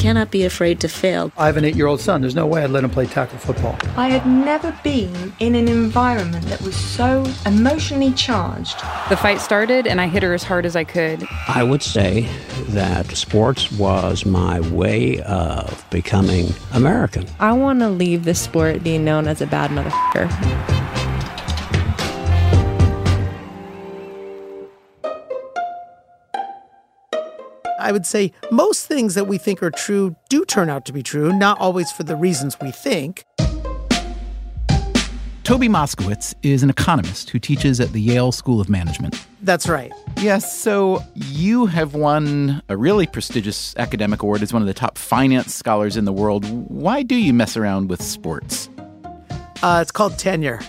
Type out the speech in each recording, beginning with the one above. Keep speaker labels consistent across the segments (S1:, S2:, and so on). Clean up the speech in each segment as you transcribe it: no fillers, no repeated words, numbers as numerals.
S1: cannot be afraid to fail.
S2: I have an 8-year-old son. There's no way I'd let him play tackle football.
S3: I had never been in an environment that was so emotionally charged.
S4: The fight started, and I hit her as hard as I could.
S5: I would say that sports was my way of becoming American.
S6: I want to leave this sport being known as a bad motherfucker.
S7: I would say most things that we think are true do turn out to be true, not always for the reasons we think.
S8: Toby Moskowitz is an economist who teaches at the Yale School of Management.
S7: That's right.
S8: Yes, so you have won a really prestigious academic award as one of the top finance scholars in the world. Why do you mess around with sports?
S7: It's called tenure.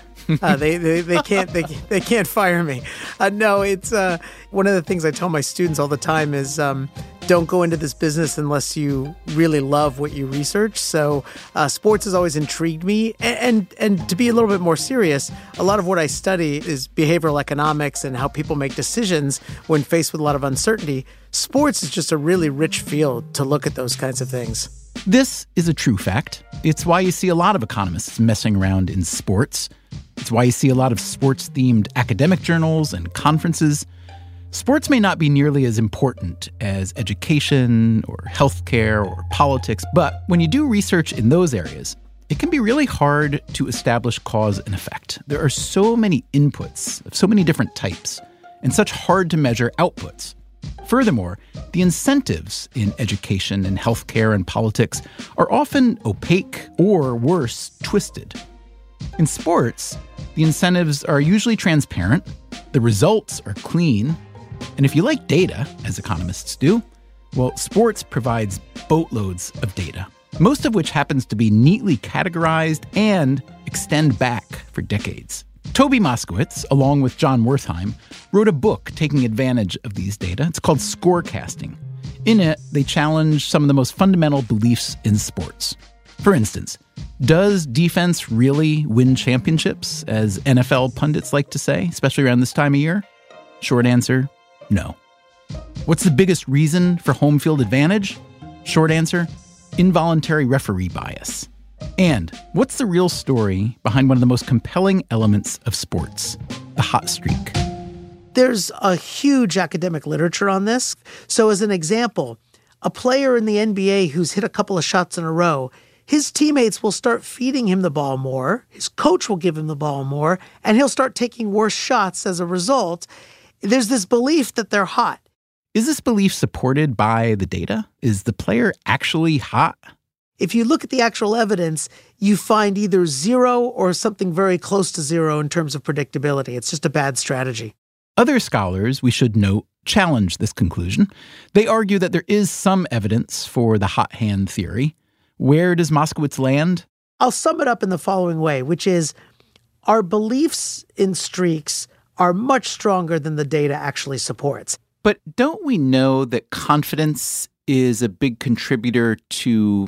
S7: They can't fire me. No, it's one of the things I tell my students all the time is don't go into this business unless you really love what you research. So sports has always intrigued me. And to be a little bit more serious, a lot of what I study is behavioral economics and how people make decisions when faced with a lot of uncertainty. Sports is just a really rich field to look at those kinds of things.
S8: This is a true fact. It's why you see a lot of economists messing around in sports. It's why you see a lot of sports-themed academic journals and conferences. Sports may not be nearly as important as education or healthcare or politics, but when you do research in those areas, it can be really hard to establish cause and effect. There are so many inputs of so many different types and such hard-to-measure outputs. Furthermore, the incentives in education and healthcare and politics are often opaque or, worse, twisted. In sports, the incentives are usually transparent, the results are clean, and if you like data, as economists do, well, sports provides boatloads of data, most of which happens to be neatly categorized and extend back for decades. Toby Moskowitz, along with John Wertheim, wrote a book taking advantage of these data. It's called Scorecasting. In it, they challenge some of the most fundamental beliefs in sports. For instance, does defense really win championships, as NFL pundits like to say, especially around this time of year? Short answer, no. What's the biggest reason for home field advantage? Short answer, involuntary referee bias. And what's the real story behind one of the most compelling elements of sports, the hot streak?
S7: There's a huge academic literature on this. So as an example, a player in the NBA who's hit a couple of shots in a row, his teammates will start feeding him the ball more, his coach will give him the ball more, and he'll start taking worse shots as a result. There's this belief that they're hot.
S8: Is this belief supported by the data? Is the player actually hot?
S7: If you look at the actual evidence, you find either zero or something very close to zero in terms of predictability. It's just a bad strategy.
S8: Other scholars, we should note, challenge this conclusion. They argue that there is some evidence for the hot hand theory. Where does Moskowitz land?
S7: I'll sum it up in the following way, which is our beliefs in streaks are much stronger than the data actually supports.
S8: But don't we know that confidence is a big contributor to,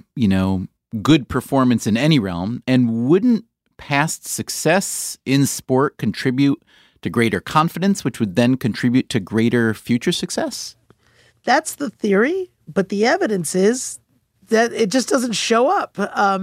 S8: good performance in any realm? And wouldn't past success in sport contribute to greater confidence, which would then contribute to greater future success?
S7: That's the theory, but the evidence is that it just doesn't show up.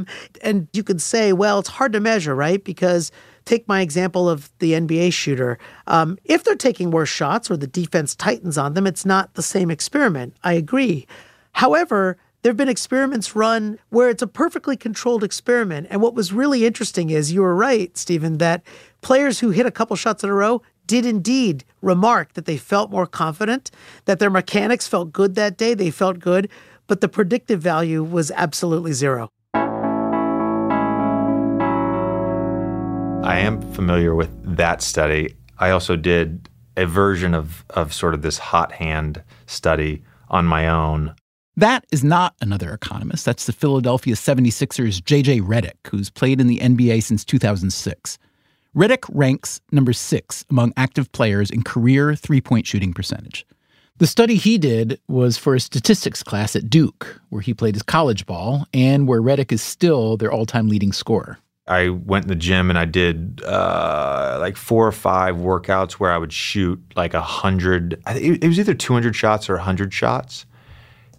S7: And you could say, well, it's hard to measure, right? Because take my example of the NBA shooter. If they're taking worse shots or the defense tightens on them, it's not the same experiment. I agree. However, there have been experiments run where it's a perfectly controlled experiment. And what was really interesting is, you were right, Stephen, that players who hit a couple shots in a row did indeed remark that they felt more confident, that their mechanics felt good that day, they felt good, but the predictive value was absolutely zero.
S9: I am familiar with that study. I also did a version of sort of this hot hand study on my own.
S8: That is not another economist. That's the Philadelphia 76ers' J.J. Redick, who's played in the NBA since 2006. Redick ranks number 6 among active players in career three-point shooting percentage. The study he did was for a statistics class at Duke, where he played his college ball, and where Redick is still their all-time leading scorer.
S9: I went in the gym and I did like 4 or 5 workouts where I would shoot like 100. It was either 200 shots or 100 shots.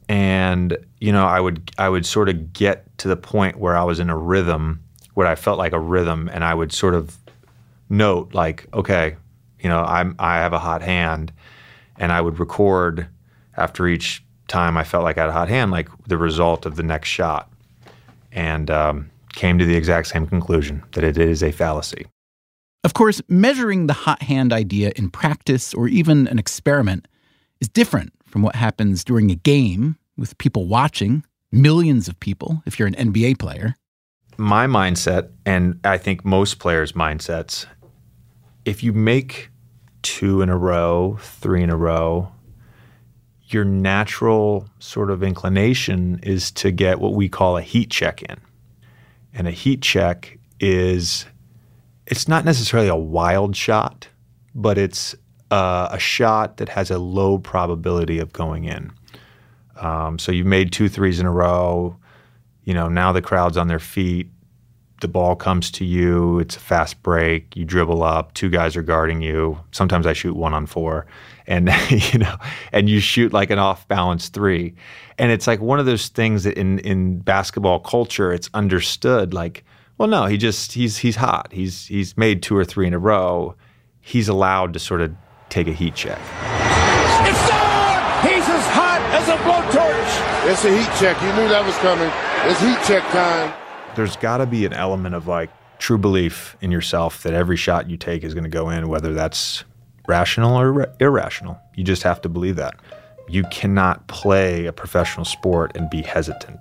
S9: And, I would sort of get to the point where I was in a rhythm, what I felt like a rhythm, and I would sort of note like, okay, I have a hot hand, and I would record after each time I felt like I had a hot hand, like the result of the next shot, and came to the exact same conclusion that it is a fallacy.
S8: Of course, measuring the hot hand idea in practice or even an experiment is different from what happens during a game with people watching, millions of people if you're an NBA player.
S9: My mindset, and I think most players' mindsets, if you make 2 in a row, 3 in a row, your natural sort of inclination is to get what we call a heat check in. And a heat check it's not necessarily a wild shot, but it's a shot that has a low probability of going in. So you've made 2 threes in a row, now the crowd's on their feet, the ball comes to you, it's a fast break, you dribble up, 2 guys are guarding you. Sometimes I shoot 1 on 4, and and you shoot like an off-balance 3. And it's like one of those things that in basketball culture, it's understood like, well, no, he's hot. He's made 2 or 3 in a row. He's allowed to sort of take a heat check.
S1: It's on! He's as hot as a blowtorch.
S10: It's a heat check. You knew that was coming. It's heat check time.
S9: There's got to be an element of like true belief in yourself that every shot you take is going to go in, whether that's rational or irrational. You just have to believe that. You cannot play a professional sport and be hesitant.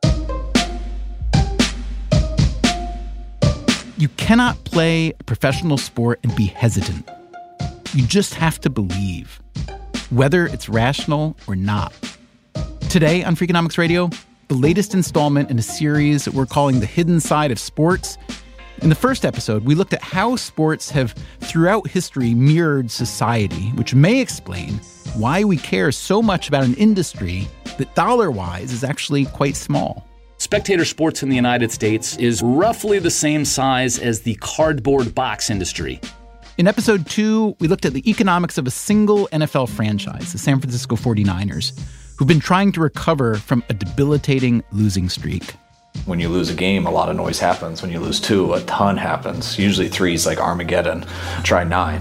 S8: You cannot play a professional sport and be hesitant. You just have to believe, whether it's rational or not. Today on Freakonomics Radio, the latest installment in a series that we're calling The Hidden Side of Sports. In the first episode, we looked at how sports have throughout history mirrored society, which may explain why we care so much about an industry that dollar-wise is actually quite small.
S11: Spectator sports in the United States is roughly the same size as the cardboard box industry.
S8: In episode 2, we looked at the economics of a single NFL franchise, the San Francisco 49ers, who've been trying to recover from a debilitating losing streak.
S12: When you lose a game, a lot of noise happens. When you lose 2, a ton happens. Usually 3 is like Armageddon. Try 9.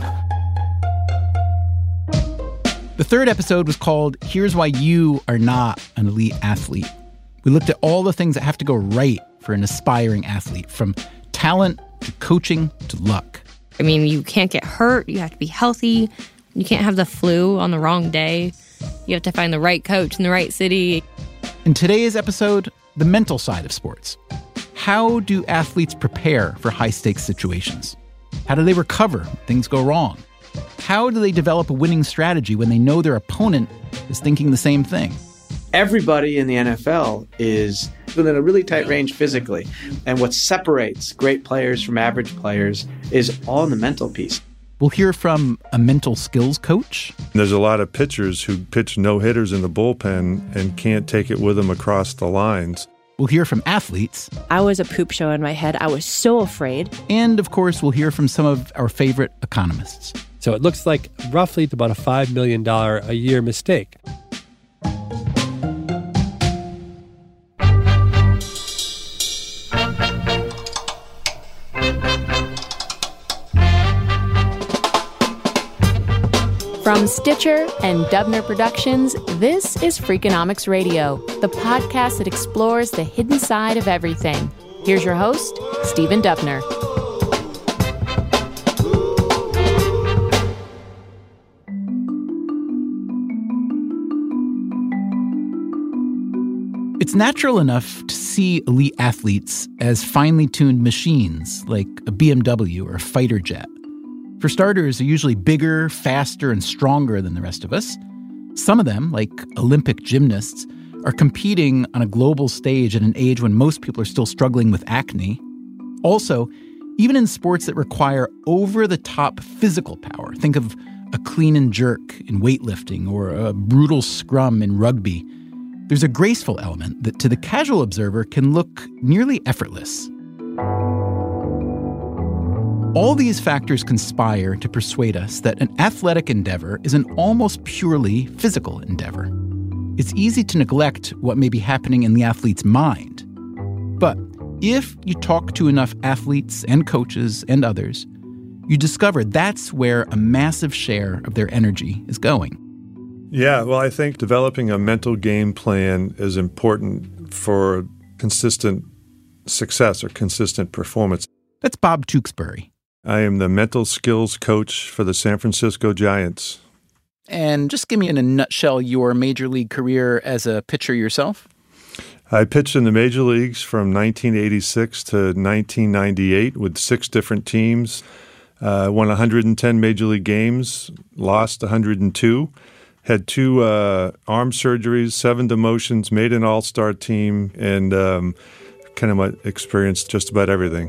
S8: The third episode was called Here's Why You Are Not an Elite Athlete. We looked at all the things that have to go right for an aspiring athlete, from talent to coaching to luck.
S6: I mean, you can't get hurt. You have to be healthy. You can't have the flu on the wrong day. You have to find the right coach in the right city.
S8: In today's episode, the mental side of sports. How do athletes prepare for high-stakes situations? How do they recover when things go wrong? How do they develop a winning strategy when they know their opponent is thinking the same thing?
S13: Everybody in the NFL is within a really tight range physically. And what separates great players from average players is all in the mental piece.
S8: We'll hear from a mental skills coach.
S14: There's a lot of pitchers who pitch no-hitters in the bullpen and can't take it with them across the lines.
S8: We'll hear from athletes.
S6: I was a poop show in my head. I was so afraid.
S8: And, of course, we'll hear from some of our favorite economists.
S15: So it looks like roughly about a $5 million a year mistake.
S16: From Stitcher and Dubner Productions, this is Freakonomics Radio, the podcast that explores the hidden side of everything. Here's your host, Stephen Dubner.
S8: It's natural enough to see elite athletes as finely tuned machines like a BMW or a fighter jet. For starters, they're usually bigger, faster, and stronger than the rest of us. Some of them, like Olympic gymnasts, are competing on a global stage at an age when most people are still struggling with acne. Also, even in sports that require over-the-top physical power, think of a clean and jerk in weightlifting or a brutal scrum in rugby, there's a graceful element that to the casual observer can look nearly effortless. All these factors conspire to persuade us that an athletic endeavor is an almost purely physical endeavor. it's easy to neglect what may be happening in the athlete's mind. But if you talk to enough athletes and coaches and others, you discover that's where a massive share of their energy is going.
S14: Yeah, well, I think developing a mental game plan is important for consistent success or consistent performance.
S8: That's Bob Tewksbury.
S14: I am the mental skills coach for the San Francisco Giants.
S8: And just give me in a nutshell your major league career as a pitcher yourself.
S14: I pitched in the major leagues from 1986 to 1998 with 6 different teams. Won 110 major league games, lost 102. Had 2 arm surgeries, 7 demotions, made an all-star team, and kind of experienced just about everything.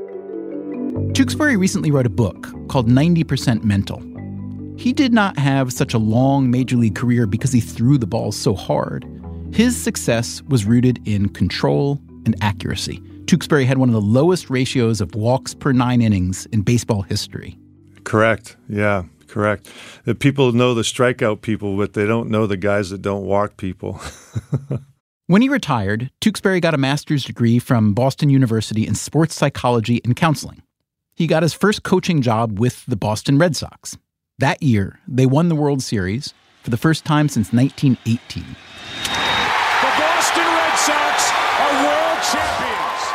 S8: Tewksbury recently wrote a book called 90% Mental. He did not have such a long major league career because he threw the ball so hard. His success was rooted in control and accuracy. Tewksbury had one of the lowest ratios of walks per 9 innings in baseball history.
S14: Correct. Yeah, correct. The people know the strikeout people, but they don't know the guys that don't walk people.
S8: When he retired, Tewksbury got a master's degree from Boston University in sports psychology and counseling. He got his first coaching job with the Boston Red Sox. That year, they won the World Series for the first time since 1918.
S1: The Boston Red Sox are world champions.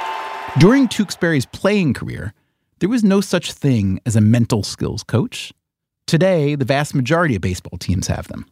S8: During Tewksbury's playing career, there was no such thing as a mental skills coach. Today, the vast majority of baseball teams have them.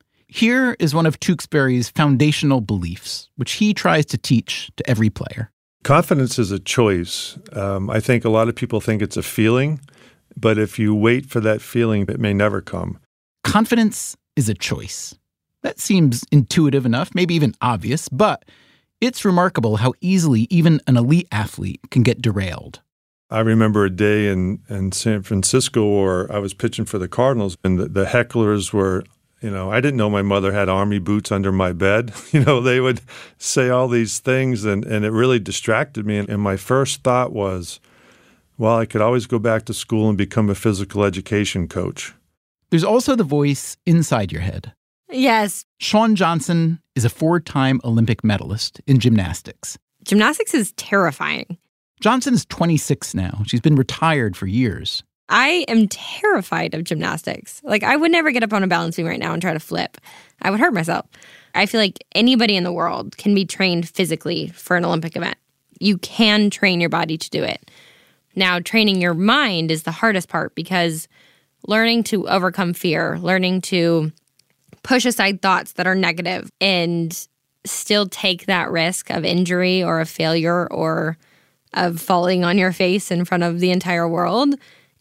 S8: Here is one of Tewksbury's foundational beliefs, which he tries to teach to every player.
S14: Confidence is a choice. I think a lot of people think it's a feeling, but if you wait for that feeling, it may never come.
S8: Confidence is a choice. That seems intuitive enough, maybe even obvious, but it's remarkable how easily even an elite athlete can get derailed.
S14: I remember a day in San Francisco where I was pitching for the Cardinals, and the hecklers were, I didn't know my mother had army boots under my bed. They would say all these things, and it really distracted me. And my first thought was, well, I could always go back to school and become a physical education coach.
S8: There's also the voice inside your head.
S6: Yes.
S8: Shawn Johnson is a 4-time Olympic medalist in gymnastics.
S6: Gymnastics is terrifying.
S8: Johnson is 26 now. She's been retired for years.
S6: I am terrified of gymnastics. I would never get up on a balance beam right now and try to flip. I would hurt myself. I feel like anybody in the world can be trained physically for an Olympic event. You can train your body to do it. Now, training your mind is the hardest part because learning to overcome fear, learning to push aside thoughts that are negative and still take that risk of injury or of failure or of falling on your face in front of the entire world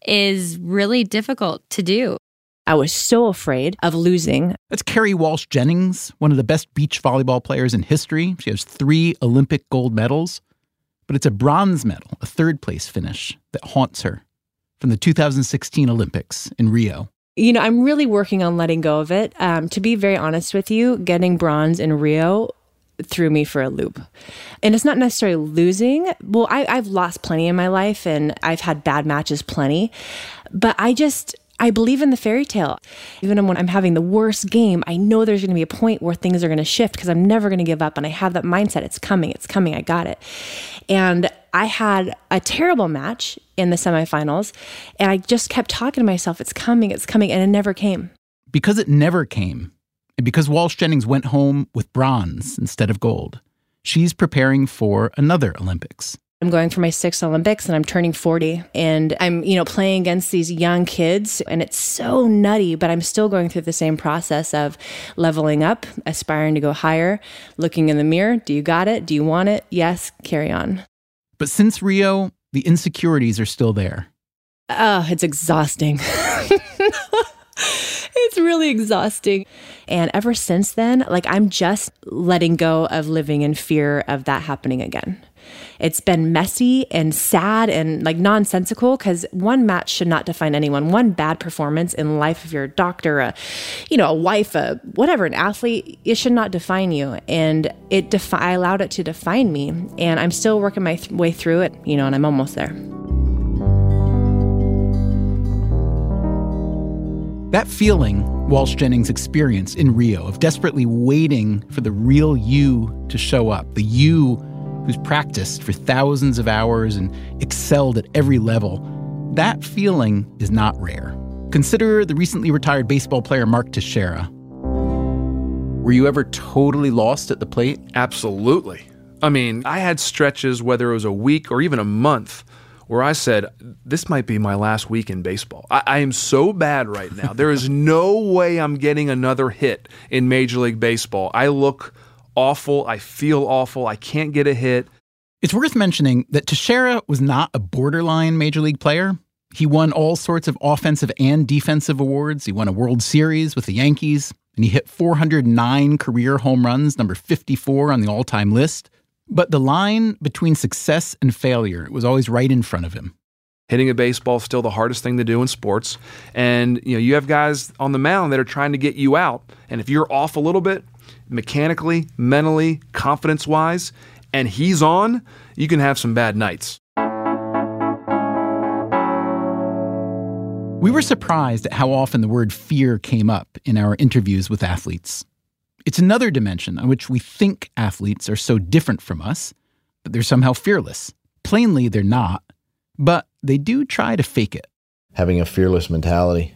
S6: is really difficult to do.
S17: I was so afraid of losing.
S8: That's Kerri Walsh Jennings, one of the best beach volleyball players in history. She has 3 Olympic gold medals, but it's a bronze medal, a 3rd-place finish, that haunts her from the 2016 Olympics in Rio.
S17: I'm really working on letting go of it. To be very honest with you, getting bronze in Rio threw me for a loop. And it's not necessarily losing. Well, I've lost plenty in my life and I've had bad matches plenty. But I believe in the fairy tale. Even when I'm having the worst game, I know there's going to be a point where things are going to shift because I'm never going to give up. And I have that mindset. It's coming, I got it. And I had a terrible match in the semifinals. And I just kept talking to myself, it's coming. And it never came.
S8: Because it never came, and because Walsh Jennings went home with bronze instead of gold, she's preparing for another Olympics.
S17: I'm going for my 6th Olympics and I'm turning 40 and I'm, playing against these young kids and it's so nutty, but I'm still going through the same process of leveling up, aspiring to go higher, looking in the mirror. Do you got it? Do you want it? Yes, carry on.
S8: But since Rio, the insecurities are still there.
S17: Oh, it's exhausting. It's really exhausting. And ever since then, I'm just letting go of living in fear of that happening again. It's been messy and sad and nonsensical because one match should not define anyone. One bad performance in the life of your doctor, a wife, whatever, an athlete, it should not define you. And I allowed it to define me. And I'm still working my way through it, and I'm almost there.
S8: That feeling Walsh Jennings experienced in Rio of desperately waiting for the real you to show up, the you who's practiced for thousands of hours and excelled at every level, that feeling is not rare. Consider the recently retired baseball player Mark Teixeira. Were you ever totally lost at the plate?
S18: Absolutely. I mean, I had stretches, whether it was a week or even a month, where I said, this might be my last week in baseball. I am so bad right now. There is no way I'm getting another hit in Major League Baseball. I look awful. I feel awful. I can't get a hit.
S8: It's worth mentioning that Teixeira was not a borderline Major League player. He won all sorts of offensive and defensive awards. He won a World Series with the Yankees, and he hit 409 career home runs, number 54 on the all-time list. But the line between success and failure was always right in front of him.
S18: Hitting a baseball is still the hardest thing to do in sports. And you have guys on the mound that are trying to get you out. And if you're off a little bit, mechanically, mentally, confidence-wise, and he's on, you can have some bad nights.
S8: We were surprised at how often the word fear came up in our interviews with athletes. It's another dimension on which we think athletes are so different from us that they're somehow fearless. Plainly, they're not, but they do try to fake it.
S19: Having a fearless mentality.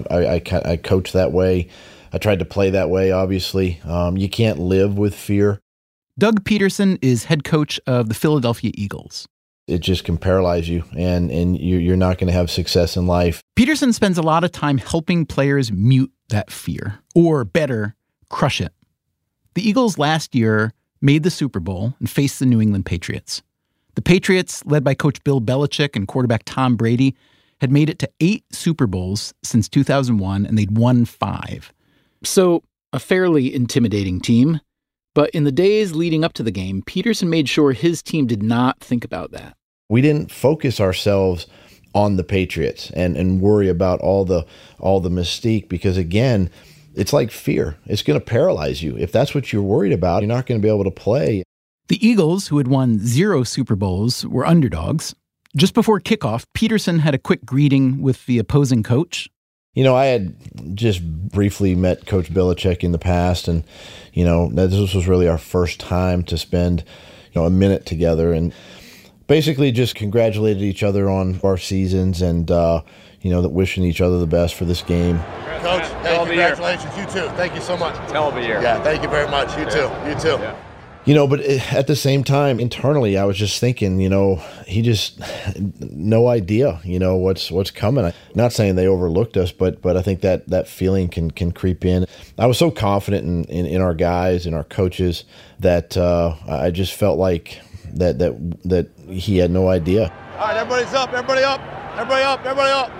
S19: I coach that way. I tried to play that way, obviously. You can't live with fear.
S8: Doug Peterson is head coach of the Philadelphia Eagles.
S19: It just can paralyze you, and you're not going to have success in life.
S8: Peterson spends a lot of time helping players mute that fear, or better, crush it. The Eagles last year made the Super Bowl and faced the New England Patriots. The Patriots, led by coach Bill Belichick and quarterback Tom Brady, had made it to 8 Super Bowls since 2001, and they'd won 5. So, a fairly intimidating team. But in the days leading up to the game, Peterson made sure his team did not think about that.
S19: We didn't focus ourselves on the Patriots and worry about all the mystique, because, again, it's like fear. It's going to paralyze you. If that's what you're worried about, you're not going to be able to play.
S8: The Eagles, who had won 0 Super Bowls, were underdogs. Just before kickoff, Peterson had a quick greeting with the opposing coach.
S19: I had just briefly met Coach Belichick in the past, and, this was really our first time to spend, a minute together, and basically just congratulated each other on our seasons and, wishing each other the best for this game.
S10: Coach, hey, congratulations. You too. Thank you so much.
S20: Hell of a year.
S10: Yeah, thank you very much. You too. You too.
S20: Yeah.
S19: But at the same time, internally, I was just thinking, he just no idea, what's coming. I'm not saying they overlooked us, but I think that feeling can creep in. I was so confident in our guys and our coaches that I just felt like that he had no idea.
S10: All right, everybody's up. Everybody up. Everybody up. Everybody up.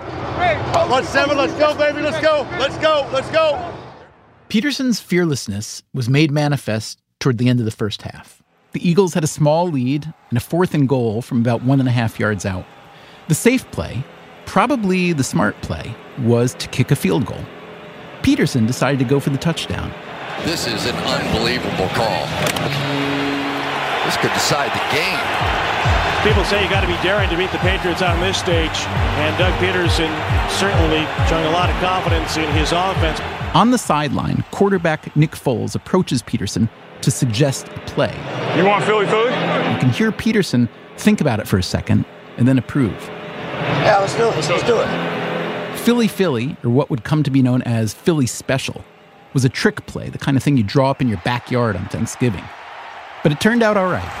S10: 1-7. Let's go, baby. Let's go. Let's go. Let's go.
S8: Peterson's fearlessness was made manifest toward the end of the first half. The Eagles had a small lead and a 4th and goal from about 1.5 yards out. The safe play, probably the smart play, was to kick a field goal. Peterson decided to go for the touchdown.
S20: This is an unbelievable call. This could decide the game.
S1: People say you got to be daring to beat the Patriots on this stage, and Doug Peterson certainly showing a lot of confidence in his offense.
S8: On the sideline, quarterback Nick Foles approaches Peterson to suggest a play.
S1: You want Philly food?
S8: You can hear Peterson think about it for a second and then approve.
S10: Yeah, let's do it. Let's do it.
S8: Philly, or what would come to be known as Philly Special, was a trick play, the kind of thing you draw up in your backyard on Thanksgiving. But it turned out all right.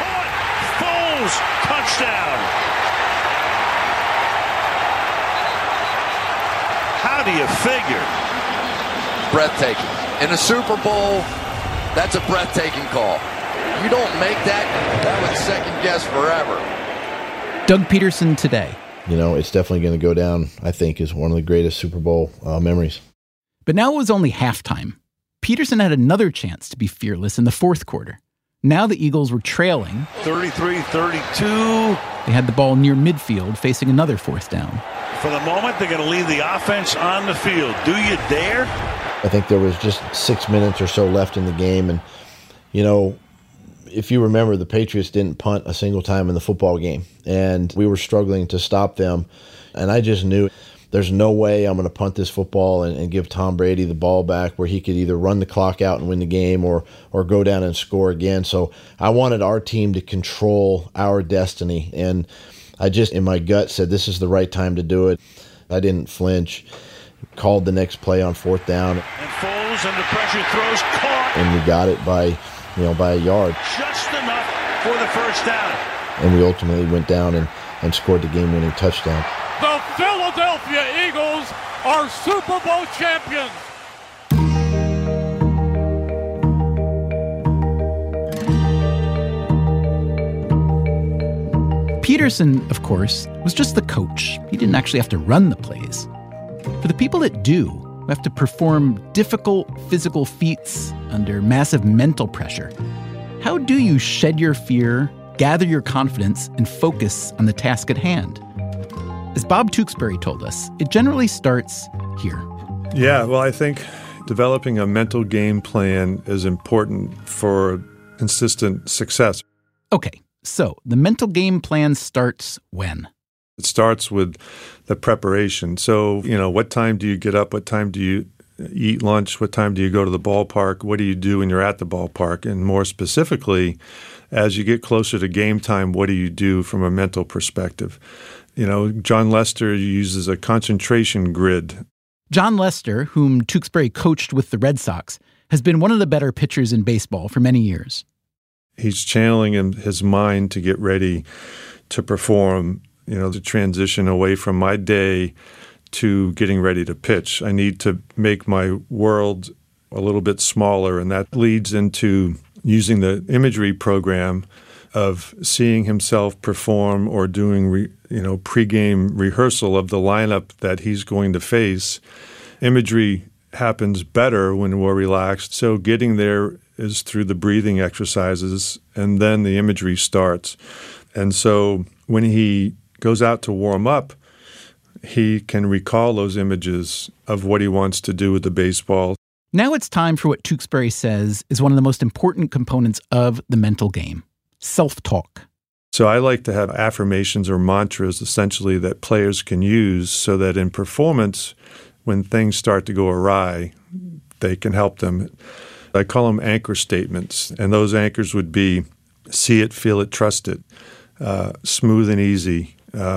S1: Foles, touchdown. How do you figure?
S20: Breathtaking. In a Super Bowl, that's a breathtaking call. You don't make that would second guess forever.
S8: Doug Peterson today.
S19: It's definitely going to go down, I think, as one of the greatest Super Bowl memories.
S8: But now it was only halftime. Peterson had another chance to be fearless in the 4th quarter. Now the Eagles were trailing.
S1: 33-32.
S8: They had the ball near midfield, facing another 4th down.
S1: For the moment, they're going to leave the offense on the field. Do you dare?
S19: I think there was just 6 minutes or so left in the game. And, if you remember, the Patriots didn't punt a single time in the football game. And we were struggling to stop them. And I just knew there's no way I'm going to punt this football and give Tom Brady the ball back where he could either run the clock out and win the game or go down and score again. So I wanted our team to control our destiny. And I just, in my gut, said this is the right time to do it. I didn't flinch. Called the next play on 4th down.
S1: And Foles under pressure throws caught.
S19: And we got it by a yard.
S1: Just enough for the first down.
S19: And we ultimately went down and scored the game-winning touchdown.
S10: The Philadelphia Eagles are Super Bowl champions.
S8: Peterson, of course, was just the coach. He didn't actually have to run the plays. For the people that do, who have to perform difficult physical feats under massive mental pressure, how do you shed your fear, gather your confidence, and focus on the task at hand? As Bob Tewksbury told us, it generally starts here.
S14: Yeah, well, I think developing a mental game plan is important for consistent success.
S8: Okay, so the mental game plan starts when?
S14: It starts with the preparation. So, what time do you get up? What time do you eat lunch? What time do you go to the ballpark? What do you do when you're at the ballpark? And more specifically, as you get closer to game time, what do you do from a mental perspective? John Lester uses a concentration grid.
S8: John Lester, whom Tewksbury coached with the Red Sox, has been one of the better pitchers in baseball for many years.
S14: He's channeling his mind to get ready to perform, to transition away from my day to getting ready to pitch. I need to make my world a little bit smaller, and that leads into using the imagery program of seeing himself perform or doing pregame rehearsal of the lineup that he's going to face. Imagery happens better when we're relaxed, so getting there is through the breathing exercises, and then the imagery starts. And so when he goes out to warm up, he can recall those images of what he wants to do with the baseball.
S8: Now it's time for what Tewksbury says is one of the most important components of the mental game, self-talk.
S14: So I like to have affirmations or mantras, essentially, that players can use so that in performance, when things start to go awry, they can help them. I call them anchor statements, and those anchors would be see it, feel it, trust it, smooth and easy.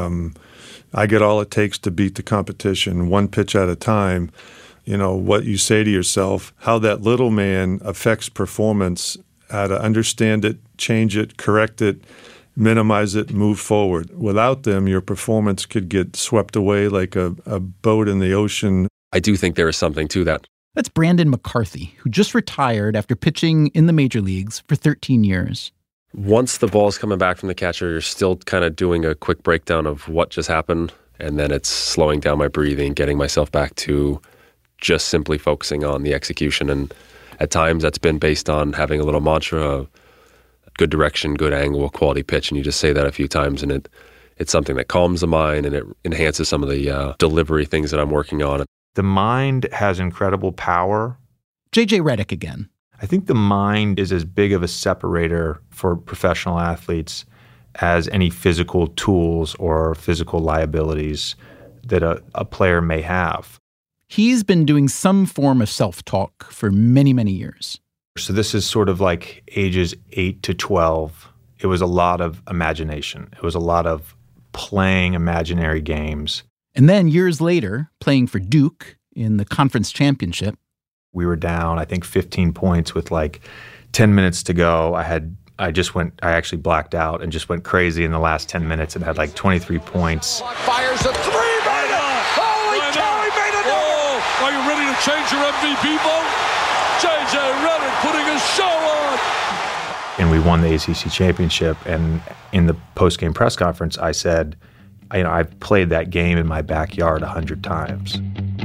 S14: I get all it takes to beat the competition, one pitch at a time. What you say to yourself, how that little man affects performance, how to understand it, change it, correct it, minimize it, move forward. Without them, your performance could get swept away like a boat in the ocean.
S21: I do think there is something to that.
S8: That's Brandon McCarthy, who just retired after pitching in the major leagues for 13 years.
S21: Once the ball's coming back from the catcher, you're still kind of doing a quick breakdown of what just happened, and then it's slowing down my breathing, getting myself back to just simply focusing on the execution. And at times that's been based on having a little mantra, good direction, good angle, quality pitch, and you just say that a few times, and it's something that calms the mind and it enhances some of the delivery things that I'm working on.
S9: The mind has incredible power.
S8: JJ Redick again.
S9: I think the mind is as big of a separator for professional athletes as any physical tools or physical liabilities that a player may have.
S8: He's been doing some form of self-talk for many, many years.
S9: So this is sort of like ages 8 to 12. It was a lot of imagination. It was a lot of playing imaginary games.
S8: And then years later, playing for Duke in the conference championship.
S9: We were down, I think, 15 points with like 10 minutes to go. I actually blacked out and just went crazy in the last 10 minutes and had like 23 points.
S10: Fires a three, made it! Holy cow, he made it! Oh, are you ready to change your MVP vote? JJ Redick putting a show on!
S9: And we won the ACC championship. And in the post-game press conference, I said, I've played that game in my backyard 100 times.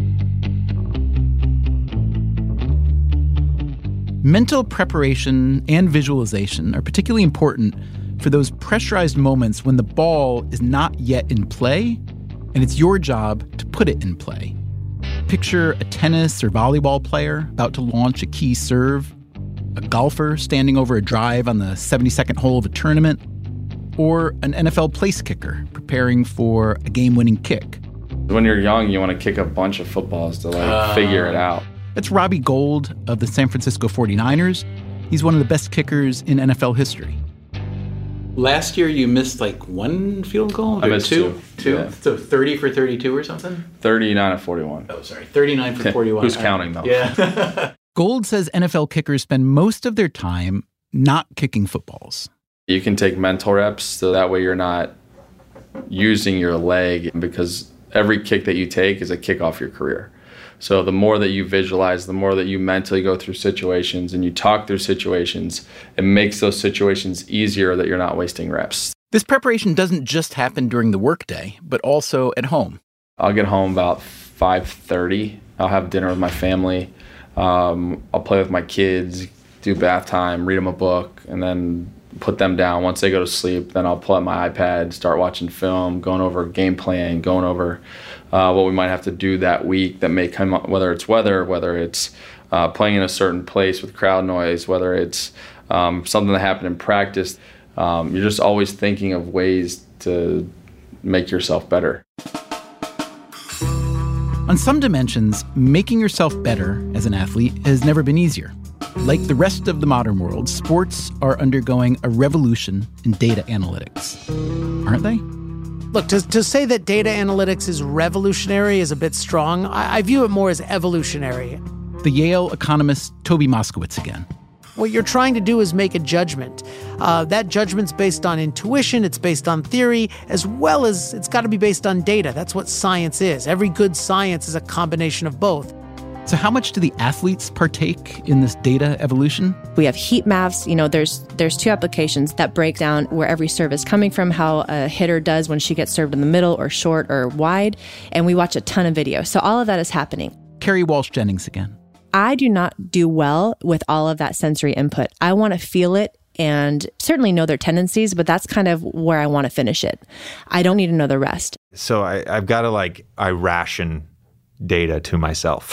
S8: Mental preparation and visualization are particularly important for those pressurized moments when the ball is not yet in play, and it's your job to put it in play. Picture a tennis or volleyball player about to launch a key serve, a golfer standing over a drive on the 72nd hole of a tournament, or an NFL place kicker preparing for a game-winning kick.
S2: When you're young, you want to kick a bunch of footballs to figure it out.
S8: That's Robbie Gould of the San Francisco 49ers. He's one of the best kickers in NFL history.
S12: Last year, you missed one field goal?
S2: I missed two.
S12: Yeah. So 30 for 32 or something?
S2: 39 of 41.
S12: Oh, sorry. 39 for 41.
S2: Who's counting, though?
S12: Yeah.
S8: Gould says NFL kickers spend most of their time not kicking footballs.
S2: You can take mental reps, so that way you're not using your leg, because every kick that you take is a kick off your career. So the more that you visualize, the more that you mentally go through situations and you talk through situations, it makes those situations easier that you're not wasting reps.
S8: This preparation doesn't just happen during the workday, but also at home.
S2: I'll get home about 5:30. I'll have dinner with my family. I'll play with my kids, do bath time, read them a book, and then put them down. Once they go to sleep, then I'll pull out my iPad, start watching film, going over game plan, going over what we might have to do that week that may come up, whether it's weather, whether it's playing in a certain place with crowd noise, whether it's something that happened in practice. You're just always thinking of ways to make yourself better.
S8: On some dimensions, making yourself better as an athlete has never been easier. Like the rest of the modern world, sports are undergoing a revolution in data analytics. Aren't they?
S7: Look, to say that data analytics is revolutionary is a bit strong. I view it more as evolutionary.
S8: The Yale economist Toby Moskowitz again.
S7: What you're trying to do is make a judgment. That judgment's based on intuition, it's based on theory, as well as it's got to be based on data. That's what science is. Every good science is a combination of both.
S8: So how much do the athletes partake in this data evolution?
S17: We have heat maps. There's two applications that break down where every serve is coming from, how a hitter does when she gets served in the middle or short or wide. And we watch a ton of video. So all of that is happening.
S8: Carrie Walsh Jennings again.
S17: I do not do well with all of that sensory input. I want to feel it and certainly know their tendencies, but that's kind of where I want to finish it. I don't need to know the rest.
S9: So I've got to I ration data to myself.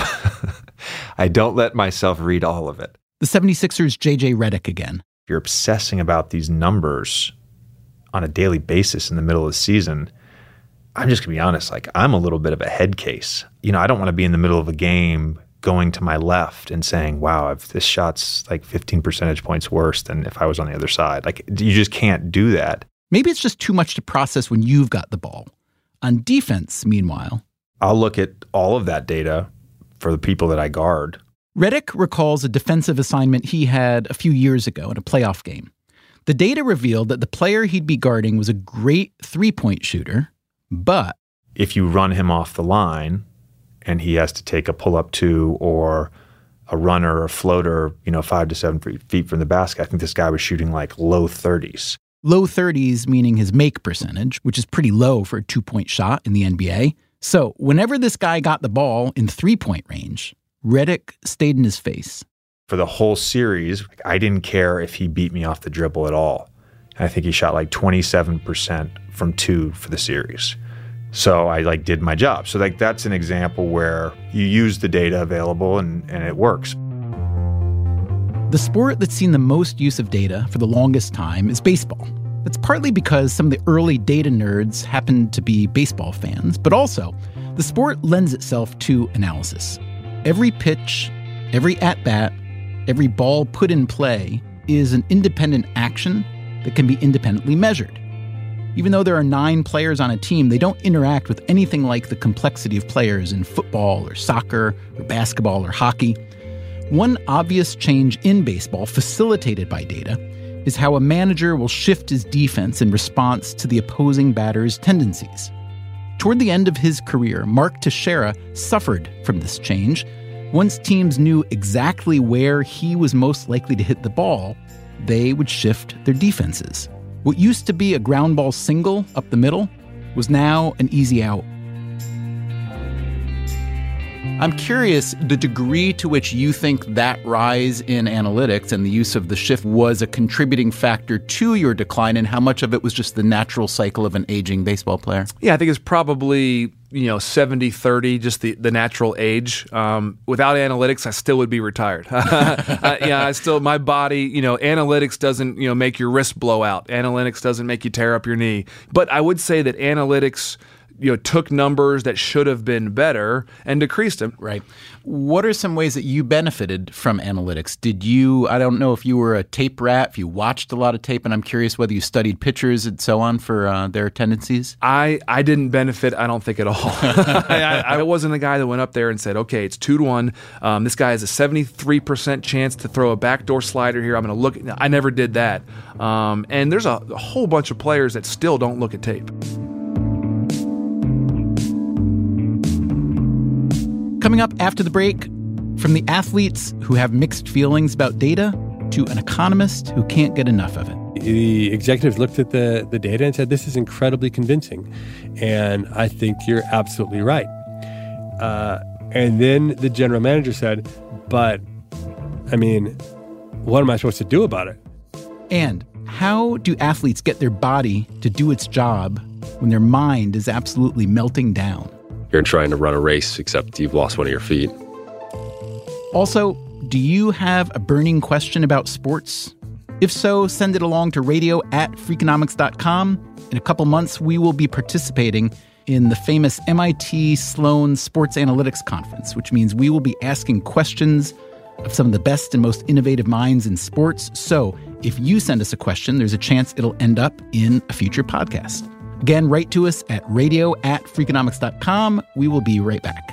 S9: I don't let myself read all of it.
S8: The 76ers' J.J. Redick again.
S9: If you're obsessing about these numbers on a daily basis in the middle of the season, I'm just going to be honest, I'm a little bit of a head case. I don't want to be in the middle of a game going to my left and saying, wow, if this shot's 15 percentage points worse than if I was on the other side. You just can't do that.
S8: Maybe it's just too much to process when you've got the ball. On defense, meanwhile,
S9: I'll look at all of that data for the people that I guard.
S8: Redick recalls a defensive assignment he had a few years ago in a playoff game. The data revealed that the player he'd be guarding was a great three-point shooter, but
S9: if you run him off the line and he has to take a pull-up two or a runner or a floater, 5 to 7 feet from the basket, I think this guy was shooting low 30s.
S8: Low 30s meaning his make percentage, which is pretty low for a two-point shot in the NBA. So whenever this guy got the ball in three-point range, Redick stayed in his face.
S9: For the whole series, I didn't care if he beat me off the dribble at all. I think he shot 27% from two for the series. So I did my job. So that's an example where you use the data available and it works.
S8: The sport that's seen the most use of data for the longest time is baseball. That's partly because some of the early data nerds happened to be baseball fans, but also the sport lends itself to analysis. Every pitch, every at-bat, every ball put in play is an independent action that can be independently measured. Even though there are 9 players on a team, they don't interact with anything like the complexity of players in football or soccer or basketball or hockey. One obvious change in baseball, facilitated by data, is how a manager will shift his defense in response to the opposing batter's tendencies. Toward the end of his career, Mark Teixeira suffered from this change. Once teams knew exactly where he was most likely to hit the ball, they would shift their defenses. What used to be a ground ball single up the middle was now an easy out. I'm curious the degree to which you think that rise in analytics and the use of the shift was a contributing factor to your decline, and how much of it was just the natural cycle of an aging baseball player.
S18: Yeah, I think it's probably 70-30, just the natural age. Without analytics, I still would be retired. My body, analytics doesn't, make your wrist blow out. Analytics doesn't make you tear up your knee. But I would say that analytics took numbers that should have been better and decreased them.
S8: Right. What are some ways that you benefited from analytics? Did you, I don't know if you were a tape rat, if you watched a lot of tape, and I'm curious whether you studied pitchers and so on for their tendencies?
S18: I didn't benefit, I don't think, at all. I wasn't the guy that went up there and said, okay, it's 2-1. This guy has a 73% chance to throw a backdoor slider here. I'm going to look. I never did that. And there's a whole bunch of players that still don't look at tape.
S8: Coming up after the break, from the athletes who have mixed feelings about data to an economist who can't get enough of it.
S15: The executives looked at the data and said, this is incredibly convincing. And I think you're absolutely right. And then the general manager said, but, I mean, what am I supposed to do about it?
S8: And how do athletes get their body to do its job when their mind is absolutely melting down?
S21: You're trying to run a race, except you've lost one of your feet.
S8: Also, do you have a burning question about sports? If so, send it along to radio@freakonomics.com. In a couple months, we will be participating in the famous MIT Sloan Sports Analytics Conference, which means we will be asking questions of some of the best and most innovative minds in sports. So if you send us a question, there's a chance it'll end up in a future podcast. Again, write to us at radio@freakonomics.com. We will be right back.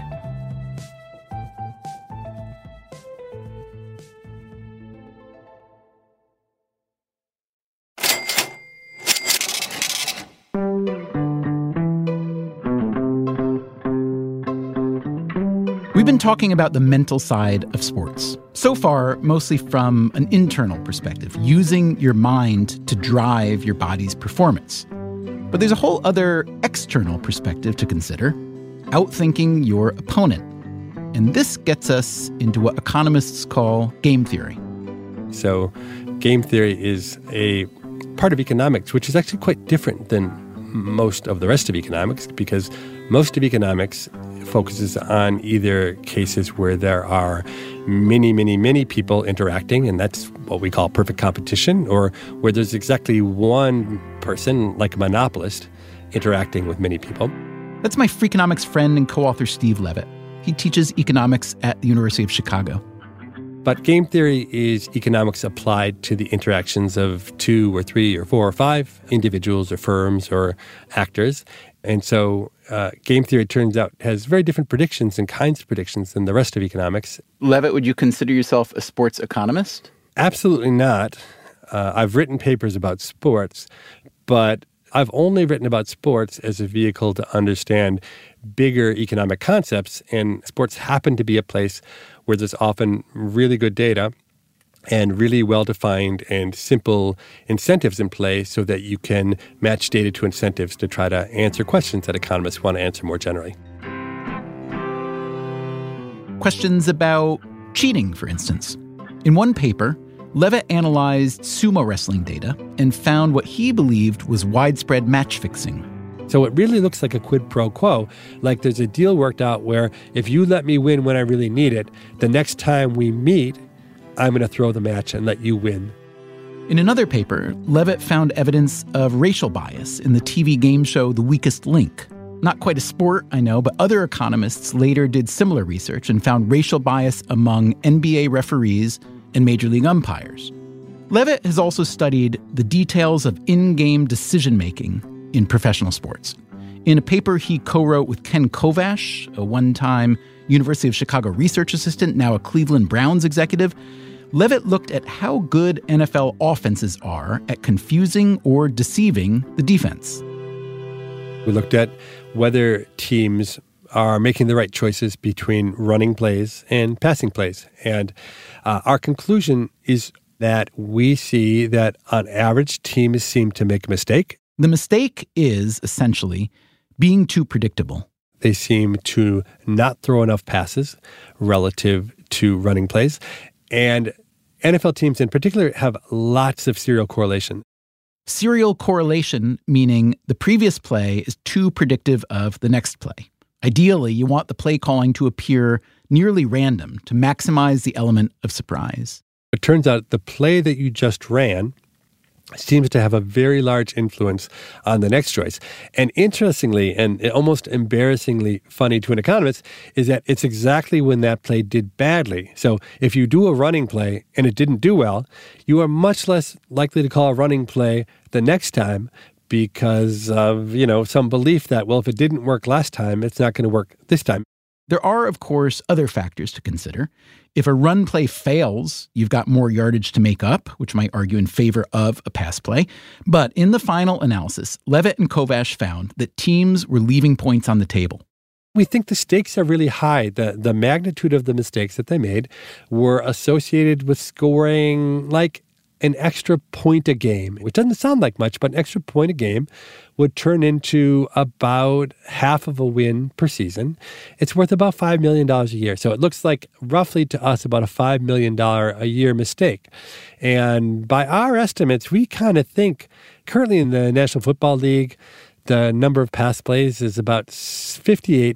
S8: We've been talking about the mental side of sports. So far, mostly from an internal perspective, using your mind to drive your body's performance. But there's a whole other external perspective to consider, outthinking your opponent. And this gets us into what economists call game theory.
S15: So game theory is a part of economics, which is actually quite different than most of the rest of economics, because most of economics focuses on either cases where there are many people interacting, and that's what we call perfect competition, or where there's exactly one person, like a monopolist, interacting with many people.
S8: That's my Freakonomics friend and co-author Steve Levitt. He teaches economics at the University of Chicago.
S15: But game theory is economics applied to the interactions of 2 or 3 or 4 or 5 individuals or firms or actors. And so game theory, it turns out, has very different predictions and kinds of predictions than the rest of economics.
S8: Levitt, would you consider yourself a sports economist?
S15: Absolutely not. I've written papers about sports, but I've only written about sports as a vehicle to understand bigger economic concepts, and sports happen to be a place where there's often really good data and really well-defined and simple incentives in play so that you can match data to incentives to try to answer questions that economists want to answer more generally.
S8: Questions about cheating, for instance. In one paper, Levitt analyzed sumo wrestling data and found what he believed was widespread match fixing.
S15: So it really looks like a quid pro quo, like there's a deal worked out where if you let me win when I really need it, the next time we meet, I'm going to throw the match and let you win.
S8: In another paper, Levitt found evidence of racial bias in the TV game show The Weakest Link. Not quite a sport, I know, but other economists later did similar research and found racial bias among NBA referees and Major League umpires. Levitt has also studied the details of in-game decision-making in professional sports. In a paper he co-wrote with Ken Kovash, a one-time University of Chicago research assistant, now a Cleveland Browns executive, Levitt looked at how good NFL offenses are at confusing or deceiving the defense.
S15: We looked at whether teams are making the right choices between running plays and passing plays. And our conclusion is that we see that on average, teams seem to make a mistake.
S8: The mistake is essentially being too predictable.
S15: They seem to not throw enough passes relative to running plays. And NFL teams in particular have lots of serial correlation.
S8: Serial correlation meaning the previous play is too predictive of the next play. Ideally, you want the play calling to appear nearly random to maximize the element of surprise.
S15: It turns out the play that you just ran seems to have a very large influence on the next choice. And interestingly, and almost embarrassingly funny to an economist, is that it's exactly when that play did badly. So if you do a running play and it didn't do well, you are much less likely to call a running play the next time because of, some belief that, well, if it didn't work last time, it's not going to work this time.
S8: There are, of course, other factors to consider. If a run play fails, you've got more yardage to make up, which might argue in favor of a pass play. But in the final analysis, Levitt and Kovash found that teams were leaving points on the table.
S15: We think the stakes are really high. The magnitude of the mistakes that they made were associated with scoring like an extra point a game, which doesn't sound like much, but an extra point a game would turn into about half of a win per season. It's worth about $5 million a year. So it looks like roughly to us about a $5 million a year mistake. And by our estimates, we kind of think currently in the National Football League, the number of pass plays is about 58%,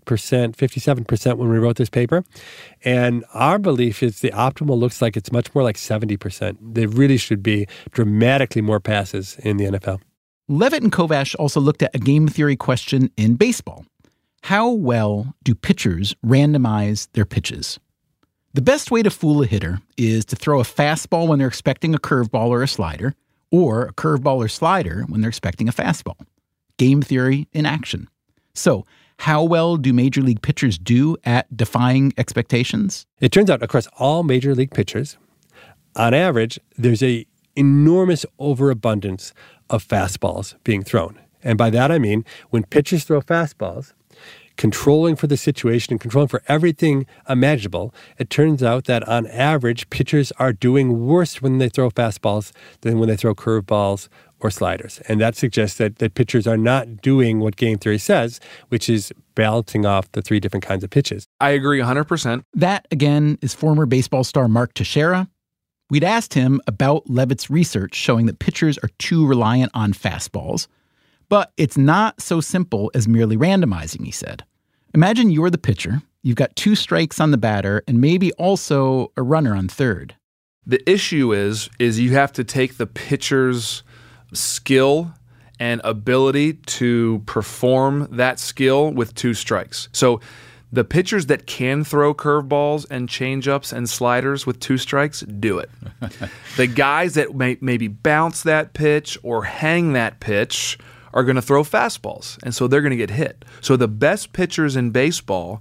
S15: 57% when we wrote this paper. And our belief is the optimal looks like it's much more like 70%. There really should be dramatically more passes in the NFL.
S8: Levitt and Kovash also looked at a game theory question in baseball. How well do pitchers randomize their pitches? The best way to fool a hitter is to throw a fastball when they're expecting a curveball or a slider, or a curveball or slider when they're expecting a fastball. Game theory in action. So, how well do Major League pitchers do at defying expectations?
S15: It turns out across all Major League pitchers, on average, there's an enormous overabundance of fastballs being thrown. And by that I mean, when pitchers throw fastballs, controlling for the situation and controlling for everything imaginable, it turns out that on average, pitchers are doing worse when they throw fastballs than when they throw curveballs or sliders. And that suggests that pitchers are not doing what game theory says, which is balancing off the three different kinds of pitches.
S18: I agree 100%.
S8: That, again, is former baseball star Mark Teixeira. We'd asked him about Levitt's research showing that pitchers are too reliant on fastballs. But it's not so simple as merely randomizing, he said. Imagine you're the pitcher, you've got 2 strikes on the batter, and maybe also a runner on third.
S18: The issue is you have to take the pitcher's skill and ability to perform that skill with 2 strikes. So the pitchers that can throw curveballs and changeups and sliders with 2 strikes, do it. The guys that maybe bounce that pitch or hang that pitch are going to throw fastballs, and so they're going to get hit. So the best pitchers in baseball,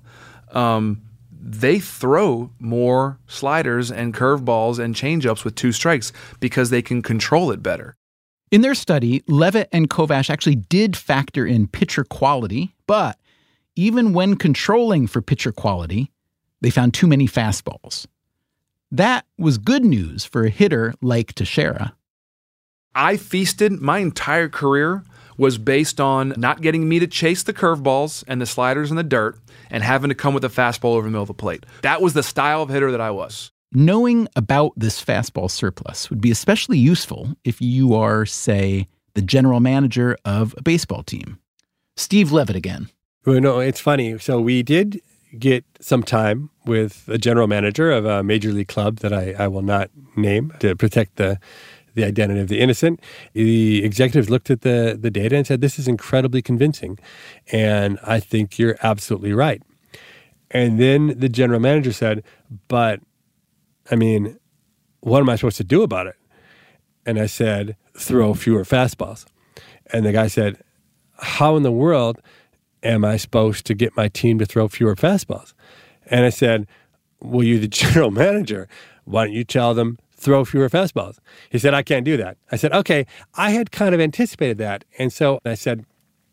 S18: they throw more sliders and curveballs and changeups with 2 strikes because they can control it better.
S8: In their study, Levitt and Kovash actually did factor in pitcher quality, but even when controlling for pitcher quality, they found too many fastballs. That was good news for a hitter like Teixeira.
S18: I feasted my entire career was based on not getting me to chase the curveballs and the sliders in the dirt and having to come with a fastball over the middle of the plate. That was the style of hitter that I was.
S8: Knowing about this fastball surplus would be especially useful if you are, say, the general manager of a baseball team. Steve Levitt again.
S15: Well, no, it's funny. So we did get some time with a general manager of a major league club that I will not name to protect the identity of the innocent. The executives looked at the data and said, this is incredibly convincing. And I think you're absolutely right. And then the general manager said, but, I mean, what am I supposed to do about it? And I said, throw fewer fastballs. And the guy said, how in the world am I supposed to get my team to throw fewer fastballs? And I said, well, you're the general manager. Why don't you tell them throw fewer fastballs? He said, I can't do that. I said, okay, I had kind of anticipated that. And so I said,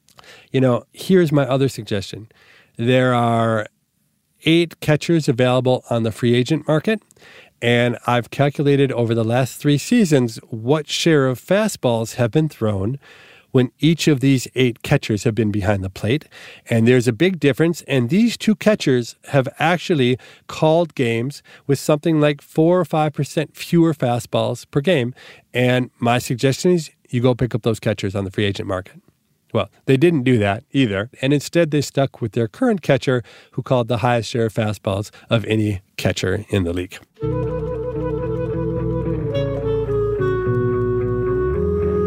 S15: here's my other suggestion. There are 8 catchers available on the free agent market, and I've calculated over the last 3 seasons what share of fastballs have been thrown when each of these 8 catchers have been behind the plate. And there's a big difference. And these 2 catchers have actually called games with something like 4 or 5% fewer fastballs per game. And my suggestion is you go pick up those catchers on the free agent market. Well, they didn't do that either. And instead, they stuck with their current catcher, who called the highest share of fastballs of any catcher in the league.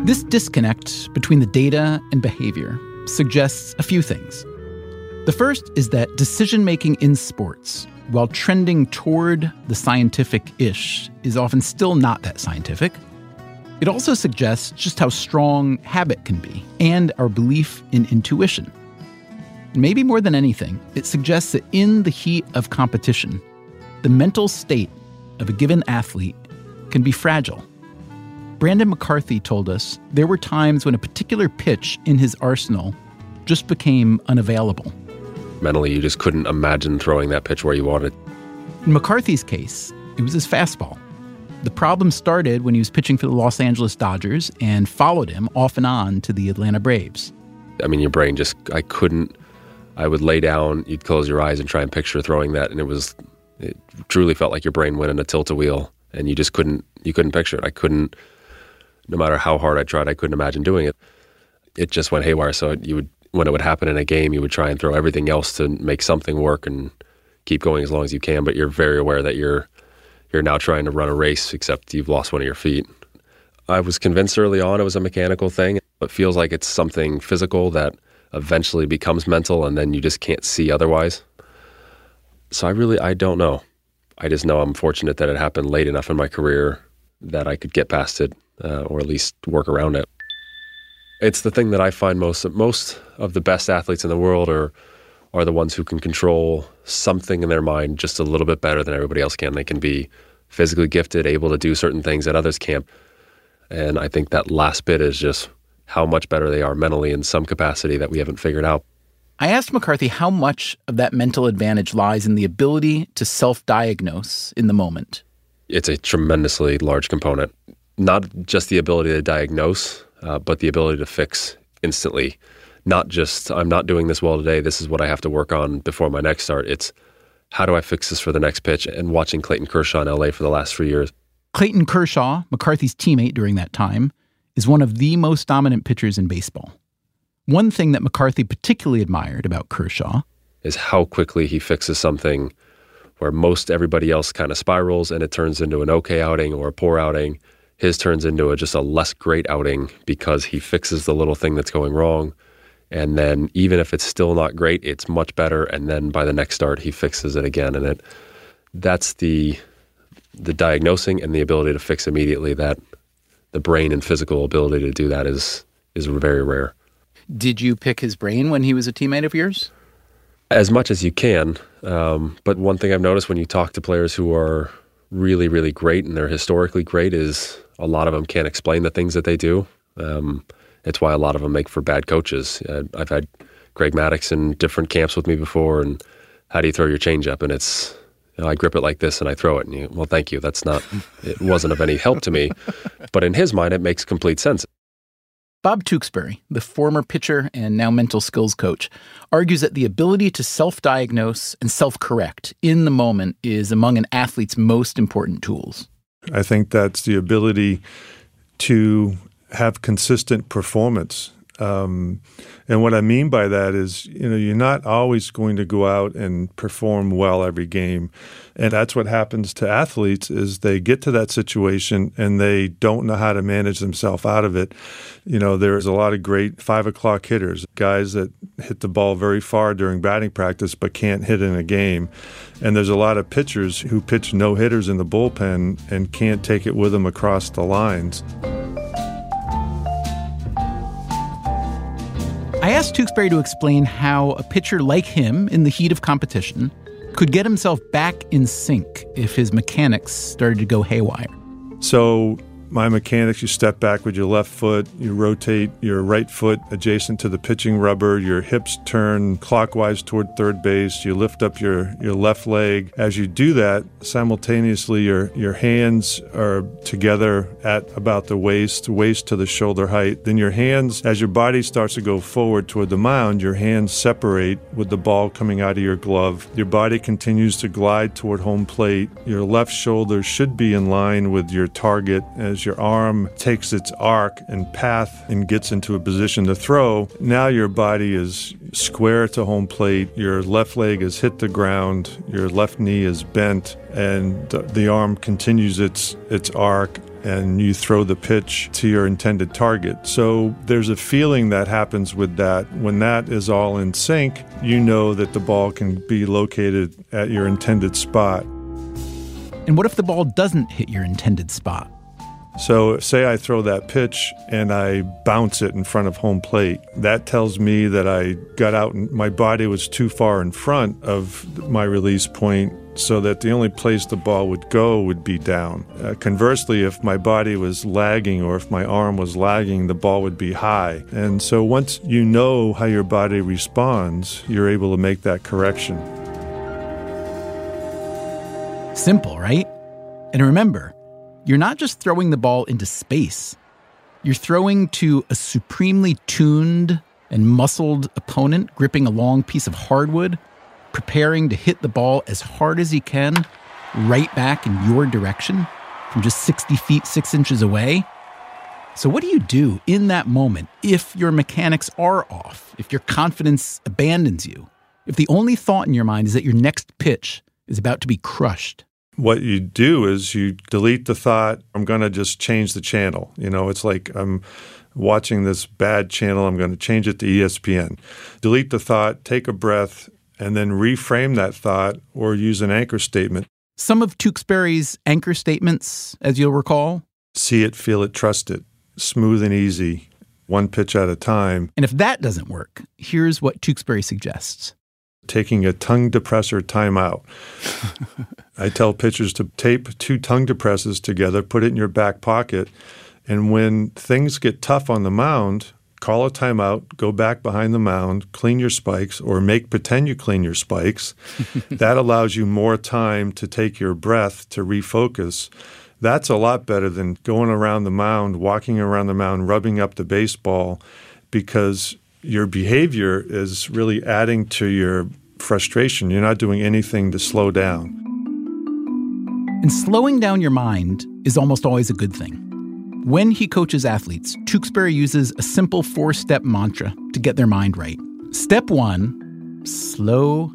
S8: This disconnect between the data and behavior suggests a few things. The first is that decision-making in sports, while trending toward the scientific-ish, is often still not that scientific. It also suggests just how strong habit can be and our belief in intuition. Maybe more than anything, it suggests that in the heat of competition, the mental state of a given athlete can be fragile. Brandon McCarthy told us there were times when a particular pitch in his arsenal just became unavailable.
S21: Mentally, you just couldn't imagine throwing that pitch where you wanted.
S8: In McCarthy's case, it was his fastball. The problem started when he was pitching for the Los Angeles Dodgers and followed him off and on to the Atlanta Braves.
S21: I mean, your brain just, I would lay down, you'd close your eyes and try and picture throwing that, and it truly felt like your brain went in a tilt-a-wheel, and you couldn't picture it. No matter how hard I tried, I couldn't imagine doing it. It just went haywire, so when it would happen in a game, you would try and throw everything else to make something work and keep going as long as you can, but you're very aware that you're now trying to run a race, except you've lost one of your feet. I was convinced early on it was a mechanical thing. It feels like it's something physical that eventually becomes mental, and then you just can't see otherwise. So I don't know. I just know I'm fortunate that it happened late enough in my career that I could get past it, or at least work around it. It's the thing that I find most of the best athletes in the world are the ones who can control something in their mind just a little bit better than everybody else can. They can be physically gifted, able to do certain things that others can't. And I think that last bit is just how much better they are mentally in some capacity that we haven't figured out.
S8: I asked McCarthy how much of that mental advantage lies in the ability to self-diagnose in the moment.
S21: It's a tremendously large component. Not just the ability to diagnose, but the ability to fix instantly. Not just, I'm not doing this well today, this is what I have to work on before my next start. It's, how do I fix this for the next pitch? And watching Clayton Kershaw in LA for the last 3 years.
S8: Clayton Kershaw, McCarthy's teammate during that time, is one of the most dominant pitchers in baseball. One thing that McCarthy particularly admired about Kershaw
S21: is how quickly he fixes something where most everybody else kind of spirals and it turns into an okay outing or a poor outing. His turns into just a less great outing because he fixes the little thing that's going wrong. And then even if it's still not great, it's much better. And then by the next start, he fixes it again. And that's the diagnosing and the ability to fix immediately. That the brain and physical ability to do that is very rare.
S8: Did you pick his brain when he was a teammate of yours?
S21: As much as you can. But one thing I've noticed when you talk to players who are really, really great and they're historically great is a lot of them can't explain the things that they do. It's why a lot of them make for bad coaches. I've had Greg Maddux in different camps with me before, and how do you throw your changeup? And it's, I grip it like this and I throw it. And well, thank you. It wasn't of any help to me. But in his mind, it makes complete sense.
S8: Bob Tewksbury, the former pitcher and now mental skills coach, argues that the ability to self-diagnose and self-correct in the moment is among an athlete's most important tools.
S14: I think that's the ability to have consistent performance. And what I mean by that is, you're not always going to go out and perform well every game. And that's what happens to athletes is they get to that situation and they don't know how to manage themselves out of it. There's a lot of great 5 o'clock hitters, guys that hit the ball very far during batting practice but can't hit in a game. And there's a lot of pitchers who pitch no-hitters in the bullpen and can't take it with them across the lines.
S8: I asked Tewksbury to explain how a pitcher like him in the heat of competition could get himself back in sync if his mechanics started to go haywire.
S14: So my mechanics, you step back with your left foot, you rotate your right foot adjacent to the pitching rubber, your hips turn clockwise toward third base, you lift up your left leg. As you do that, simultaneously your hands are together at about the waist to the shoulder height. Then your hands, as your body starts to go forward toward the mound, your hands separate with the ball coming out of your glove. Your body continues to glide toward home plate. Your left shoulder should be in line with your target as your arm takes its arc and path and gets into a position to throw. Now your body is square to home plate, your left leg has hit the ground, your left knee is bent, and the arm continues its arc and you throw the pitch to your intended target. So there's a feeling that happens with that. When that is all in sync, you know that the ball can be located at your intended spot.
S8: And what if the ball doesn't hit your intended spot?
S14: So say I throw that pitch and I bounce it in front of home plate. That tells me that I got out and my body was too far in front of my release point so that the only place the ball would go would be down. Conversely, if my body was lagging or if my arm was lagging, the ball would be high. And so once you know how your body responds, you're able to make that correction.
S8: Simple, right? And remember, you're not just throwing the ball into space. You're throwing to a supremely tuned and muscled opponent gripping a long piece of hardwood, preparing to hit the ball as hard as he can right back in your direction from just 60 feet, 6 inches away. So what do you do in that moment if your mechanics are off, if your confidence abandons you, if the only thought in your mind is that your next pitch is about to be crushed?
S14: What you do is you delete the thought, I'm going to just change the channel. You know, it's like I'm watching this bad channel, I'm going to change it to ESPN. Delete the thought, take a breath, and then reframe that thought or use an anchor statement.
S8: Some of Tewksbury's anchor statements, as you'll recall.
S14: See it, feel it, trust it. Smooth and easy, one pitch at a time.
S8: And if that doesn't work, here's what Tewksbury suggests.
S14: Taking a tongue depressor timeout. I tell pitchers to tape 2 tongue depressors together, put it in your back pocket, and when things get tough on the mound, call a timeout, go back behind the mound, clean your spikes, or pretend you clean your spikes. That allows you more time to take your breath, to refocus. That's a lot better than going around the mound, walking around the mound, rubbing up the baseball, because your behavior is really adding to your frustration. You're not doing anything to slow down.
S8: And slowing down your mind is almost always a good thing. When he coaches athletes, Tewksbury uses a simple 4-step mantra to get their mind right. Step 1, slow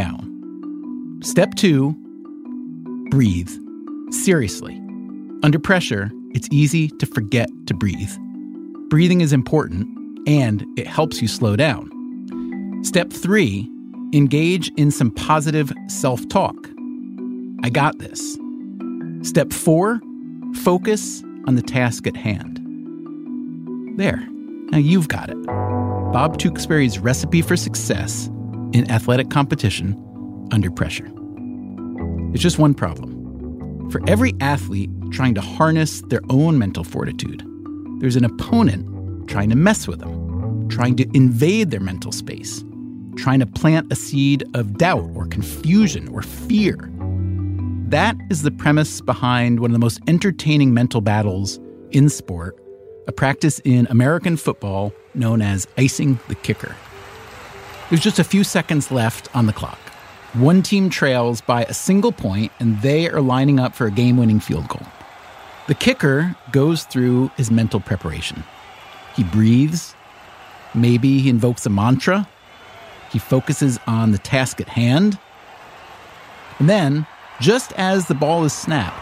S8: down. Step 2, breathe. Seriously. Under pressure, it's easy to forget to breathe. Breathing is important, and it helps you slow down. Step 3, engage in some positive self-talk. I got this. Step 4, focus on the task at hand. There. Now you've got it. Bob Tewksbury's recipe for success in athletic competition under pressure. It's just one problem. For every athlete trying to harness their own mental fortitude, there's an opponent trying to mess with them, trying to invade their mental space, trying to plant a seed of doubt or confusion or fear. That is the premise behind one of the most entertaining mental battles in sport, a practice in American football known as icing the kicker. There's just a few seconds left on the clock. One team trails by a single point, and they are lining up for a game-winning field goal. The kicker goes through his mental preparation. He breathes. Maybe he invokes a mantra. He focuses on the task at hand. And then, just as the ball is snapped,